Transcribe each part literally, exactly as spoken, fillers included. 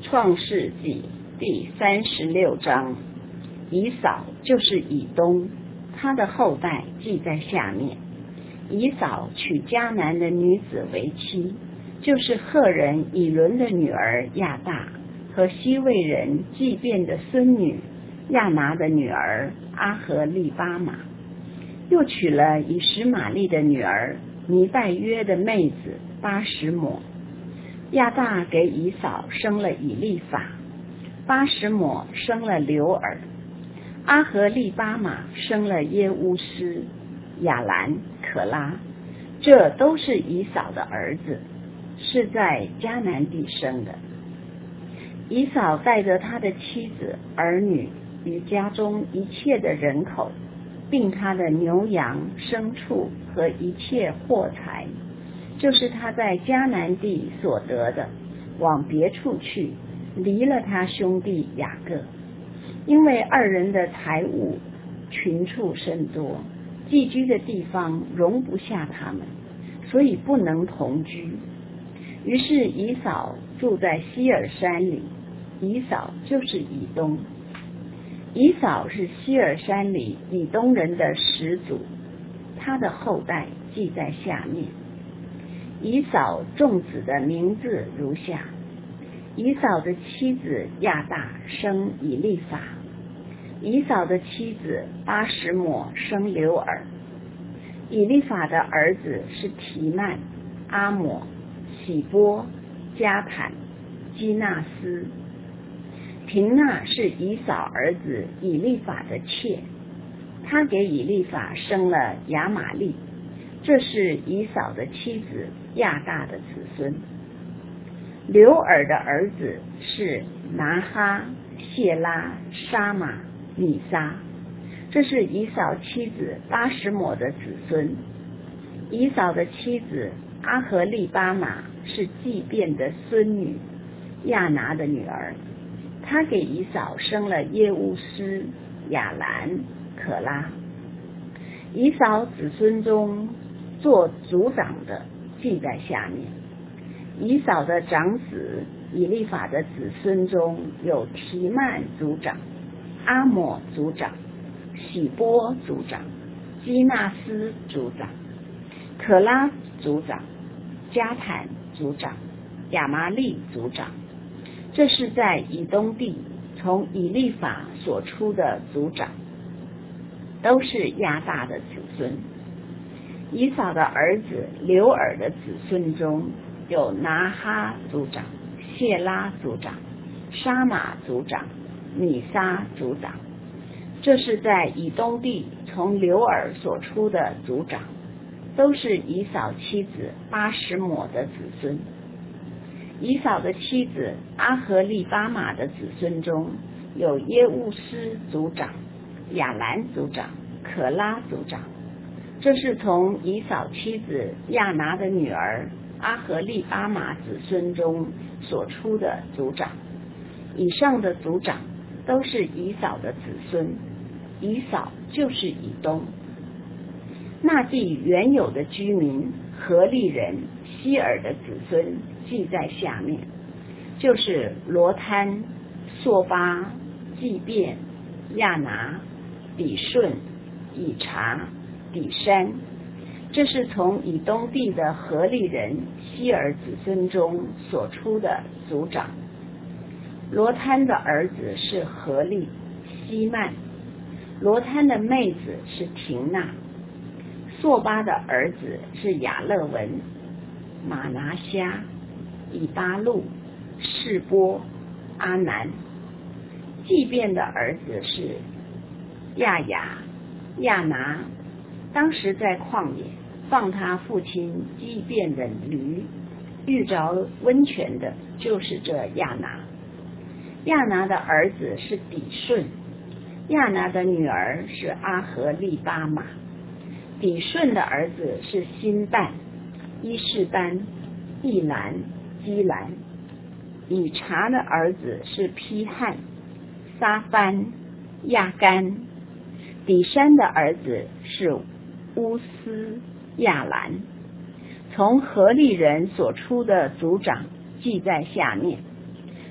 创世纪第三十六章，以扫就是以东，他的后代记在下面。以扫娶迦南的女子为妻，就是赫人以伦的女儿亚大和西魏人祭便的孙女亚拿的女儿阿合利巴玛，又娶了以实玛利的女儿尼拜约的妹子巴什抹。亚大给以扫生了以利法，巴什抹生了流珥，阿合利巴玛生了耶乌斯、亚兰、可拉，这都是以扫的儿子，是在迦南地生的。以扫带着他的妻子、儿女与家中一切的人口，并他的牛羊、牲畜和一切货财，就是他在迦南地所得的，往别处去，离了他兄弟雅各，因为二人的财物群畜甚多，寄居的地方容不下他们，所以不能同居。于是以扫住在西尔山里，以扫就是以东。以扫是西尔山里以东人的始祖，他的后代记在下面。以扫众子的名字如下：以扫的妻子亚大生以利法，以扫的妻子巴什抹生流珥。以利法的儿子是提曼、阿抹、喜波、加坦、基纳斯。亭纳是以扫儿子以利法的妾，他给以利法生了亚玛利，这是以扫的妻子亚大的子孙。流珥的儿子是拿哈、谢拉、沙玛、米撒，这是以扫妻子巴什抹的子孙。以扫的妻子阿合利巴玛是祭便的孙女亚拿的女儿，他给以扫生了耶乌斯、亚兰、可拉。以扫子孙中做族长的记在下面。以扫的长子以利法的子孙中有提曼族长、阿抹族长、喜波族长、基纳斯族长、可拉族长、加坦族长、亚玛利族长，这是在以东地从以利法所出的族长，都是亚大的子孙。以扫的儿子流珥的子孙中有拿哈族长、谢拉族长、沙玛族长、米撒族长，这是在以东地从流珥所出的族长，都是以扫妻子巴什抹的子孙。以扫的妻子阿合利巴玛的子孙中有耶乌斯族长、亚兰族长、可拉族长，这是从以扫妻子亚拿的女儿阿合利巴玛子孙中所出的族长。以上的族长都是以扫的子孙，以扫就是以东。那地原有的居民何利人希尔的子孙记在下面，就是罗摊、朔巴、祭便、亚拿、比顺、以查、底山，这是从以东地的何利人希尔子孙中所出的族长。罗摊的儿子是何利、希曼，罗摊的妹子是亭纳。朔巴的儿子是亚勒文、马拿虾、以巴路、示波、阿南。祭便的儿子是亚雅、亚拿，当时在旷野放他父亲祭便的驴，遇着温泉的就是这亚拿。亚拿的儿子是底顺，亚拿的女儿是阿合利巴玛。底顺的儿子是辛办、伊士班、易兰、基兰。以查的儿子是批汉、撒班、亚干。底山的儿子是乌斯、亚兰。从何利人所出的族长记在下面，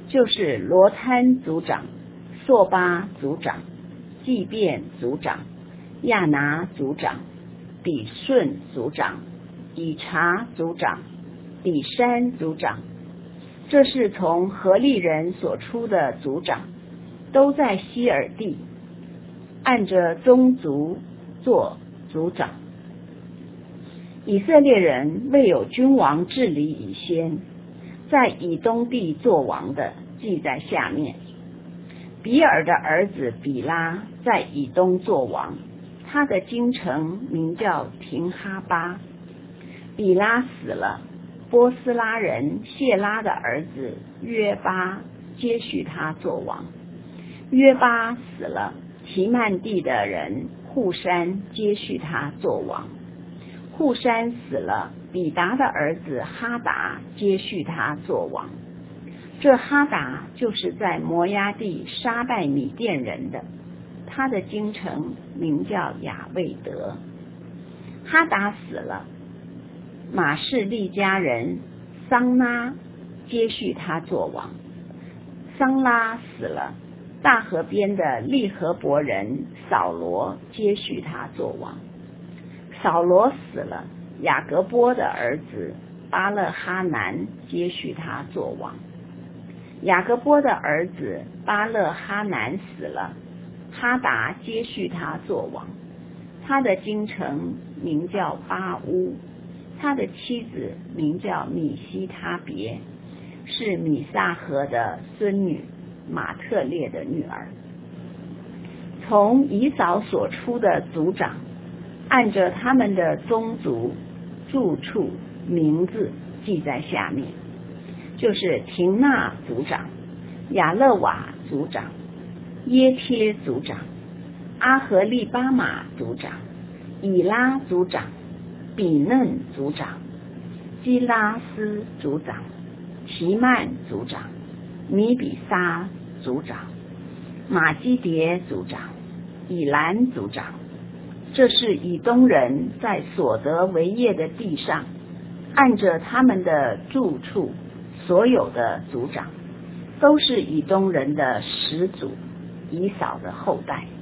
就是罗摊族长、朔巴族长、祭便族长、亚拿族长、比顺族长、以查族长、比山族长。这是从何利人所出的族长，都在希尔地，按着宗族做族长。以色列人未有君王治理以先，在以东地作王的记在下面。比尔的儿子比拉在以东作王，他的京城名叫廷哈巴。比拉死了，波斯拉人谢拉的儿子约巴接续他作王。约巴死了，提曼地的人户山接续他作王。户山死了，比达的儿子哈达接续他作王。这哈达就是在摩押地杀败米甸人的，他的京城名叫亚未得。哈达死了，马士利家人桑拉接续他作王。桑拉死了，大河边的利和伯人扫罗接续他作王。扫罗死了，雅各波的儿子巴勒哈南接续他作王。雅各波的儿子巴勒哈南死了，哈达接续他作王。他的京城名叫巴乌，他的妻子名叫米西他别，是米萨河的孙女，马特列的女儿。从以扫所出的族长，按着他们的宗族、住处、名字记在下面，就是廷纳族长、亚勒瓦族长、耶帖族长、阿和利巴马族长、以拉族长、比嫩族长、基拉斯族长、提曼族长、米比沙族长、马基迭族长、以兰族长。这是以东人在所得为业的地上，按着他们的住处所有的族长，都是以东人的始祖以扫的后代。